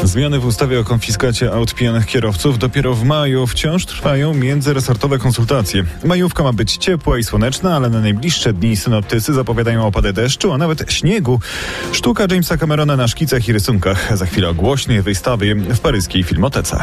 Zmiany w ustawie o konfiskacie aut pijanych kierowców dopiero w maju. Wciąż trwają międzyresortowe konsultacje. Majówka ma być ciepła i słoneczna, ale na najbliższe dni synoptycy zapowiadają opady deszczu, a nawet śniegu. Sztuka Jamesa Camerona na szkicach i rysunkach. Za chwilę o głośnej wystawie w paryskiej Filmotece.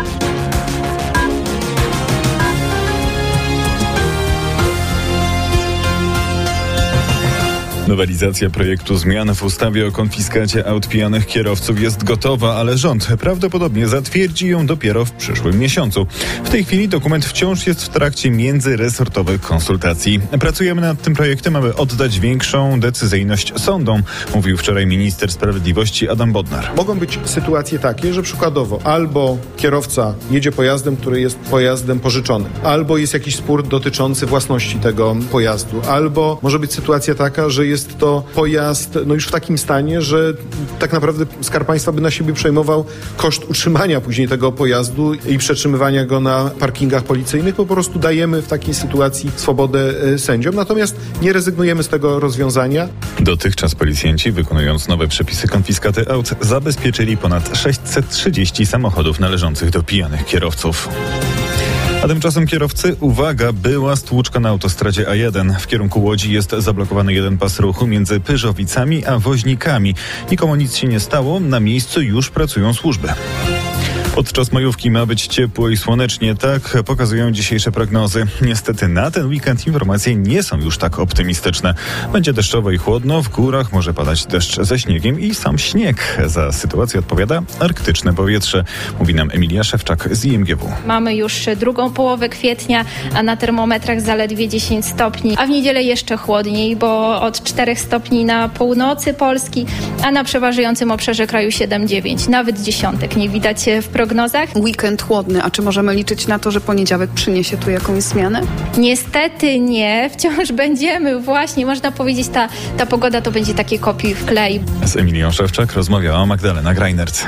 Nowelizacja projektu zmian w ustawie o konfiskacie aut pijanych kierowców jest gotowa, ale rząd prawdopodobnie zatwierdzi ją dopiero w przyszłym miesiącu. W tej chwili dokument wciąż jest w trakcie międzyresortowych konsultacji. Pracujemy nad tym projektem, aby oddać większą decyzyjność sądom, mówił wczoraj minister sprawiedliwości Adam Bodnar. Mogą być sytuacje takie, że przykładowo albo kierowca jedzie pojazdem, który jest pojazdem pożyczonym, albo jest jakiś spór dotyczący własności tego pojazdu, albo może być sytuacja taka, że jest to pojazd już w takim stanie, że tak naprawdę Skarb Państwa by na siebie przejmował koszt utrzymania później tego pojazdu i przetrzymywania go na parkingach policyjnych. Po prostu dajemy w takiej sytuacji swobodę sędziom, natomiast nie rezygnujemy z tego rozwiązania. Dotychczas policjanci, wykonując nowe przepisy konfiskaty aut, zabezpieczyli ponad 630 samochodów należących do pijanych kierowców. A tymczasem kierowcy, uwaga, była stłuczka na autostradzie A1. W kierunku Łodzi jest zablokowany jeden pas ruchu między Pyrzowicami a Woźnikami. Nikomu nic się nie stało, na miejscu już pracują służby. Podczas majówki ma być ciepło i słonecznie, tak pokazują dzisiejsze prognozy. Niestety na ten weekend informacje nie są już tak optymistyczne. Będzie deszczowo i chłodno, w górach może padać deszcz ze śniegiem i sam śnieg. Za sytuację odpowiada arktyczne powietrze, mówi nam Emilia Szewczak z IMGW. Mamy już drugą połowę kwietnia, a na termometrach zaledwie 10 stopni, a w niedzielę jeszcze chłodniej, bo od 4 stopni na północy Polski, a na przeważającym obszarze kraju 7-9, nawet dziesiątek nie widać w prognozach. Weekend chłodny, a czy możemy liczyć na to, że poniedziałek przyniesie tu jakąś zmianę? Niestety nie, wciąż będziemy właśnie, można powiedzieć, ta pogoda to będzie takie kopiuj w klej. Z Emilią Szewczak rozmawiała Magdalena Grajnerc.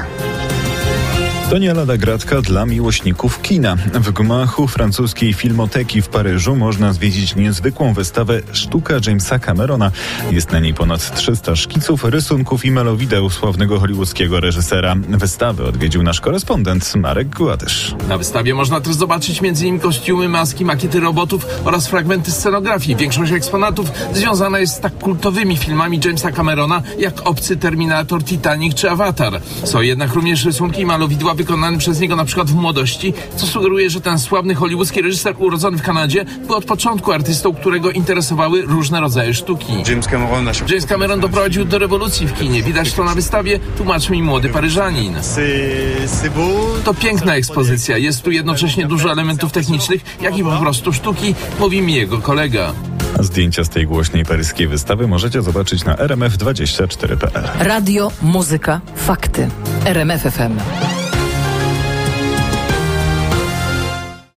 To nie lada gratka dla miłośników kina. W gmachu francuskiej Filmoteki w Paryżu można zwiedzić niezwykłą wystawę Sztuka Jamesa Camerona. Jest na niej ponad 300 szkiców, rysunków i malowideł sławnego hollywoodzkiego reżysera. Wystawę odwiedził nasz korespondent Marek Gładysz. Na wystawie można też zobaczyć m.in. kostiumy, maski, makiety robotów oraz fragmenty scenografii. Większość eksponatów związana jest z tak kultowymi filmami Jamesa Camerona jak Obcy, Terminator, Titanic czy Avatar. Są jednak również rysunki i malowidła wykonany przez niego na przykład w młodości, co sugeruje, że ten sławny hollywoodzki reżyser urodzony w Kanadzie był od początku artystą, którego interesowały różne rodzaje sztuki. James Cameron doprowadził do rewolucji w kinie. Widać to na wystawie, tłumaczy mi młody Paryżanin. To piękna ekspozycja. Jest tu jednocześnie dużo elementów technicznych, jak i po prostu sztuki, mówi mi jego kolega. Zdjęcia z tej głośnej paryskiej wystawy możecie zobaczyć na rmf24.pl. Radio, muzyka, fakty. RMF FM.